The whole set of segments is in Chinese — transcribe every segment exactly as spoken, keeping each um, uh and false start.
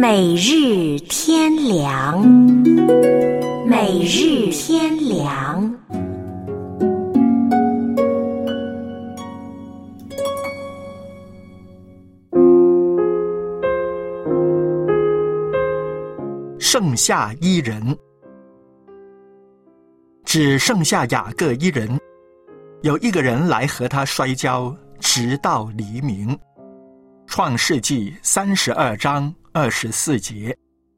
每日天良，每日天良。 剩下一人，只剩下雅各一人。有一个人来和他摔跤，直到黎明。创世纪三十二章二十四节。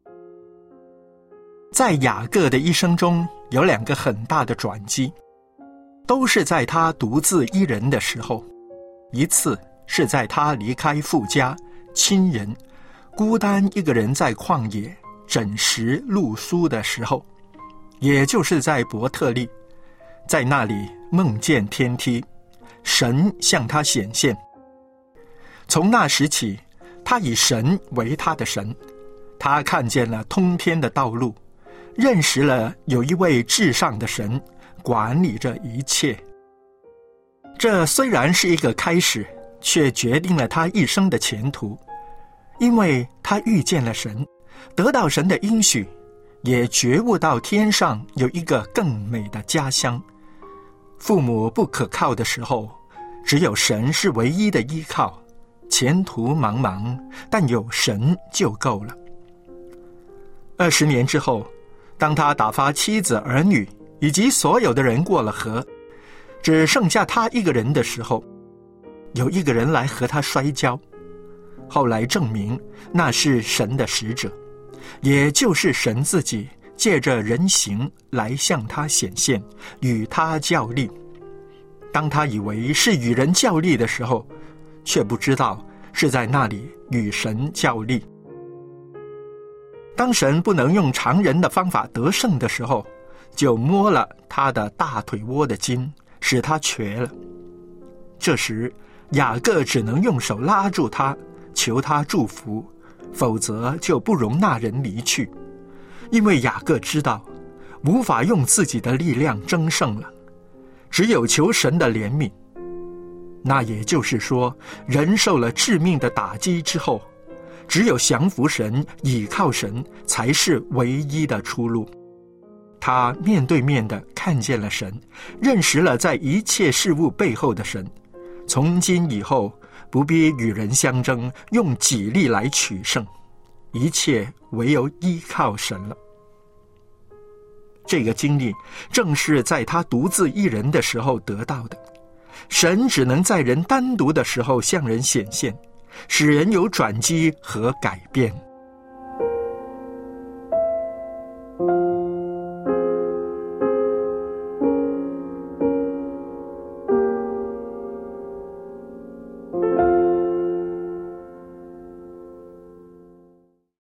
在雅各的一生中，有两个很大的转机，都是在他独自一人的时候。一次是在他离开父家、亲人，孤单一个人在旷野枕食露宿的时候，也就是在伯特利，在那里梦见天梯，神向他显现。从那时起，他以神为他的神，他看见了通天的道路，认识了有一位至上的神管理着一切。这虽然是一个开始，却决定了他一生的前途，因为他遇见了神，得到神的应许，也觉悟到天上有一个更美的家乡。父母不可靠的时候，只有神是唯一的依靠，前途茫茫，但有神就够了。二十年之后，当他打发妻子儿女以及所有的人过了河，只剩下他一个人的时候，有一个人来和他摔跤。后来证明那是神的使者，也就是神自己借着人形来向他显现，与他较力。当他以为是与人较力的时候，却不知道是在那里与神较力。当神不能用常人的方法得胜的时候，就摸了他的大腿窝的筋，使他瘸了。这时雅各只能用手拉住他，求他祝福，否则就不容那人离去。因为雅各知道无法用自己的力量争胜了，只有求神的怜悯。那也就是说，人受了致命的打击之后，只有降服神、倚靠神才是唯一的出路。他面对面地看见了神，认识了在一切事物背后的神。从今以后，不必与人相争，用己力来取胜，一切唯有依靠神了。这个经历正是在他独自一人的时候得到的。神只能在人单独的时候向人显现，使人有转机和改变。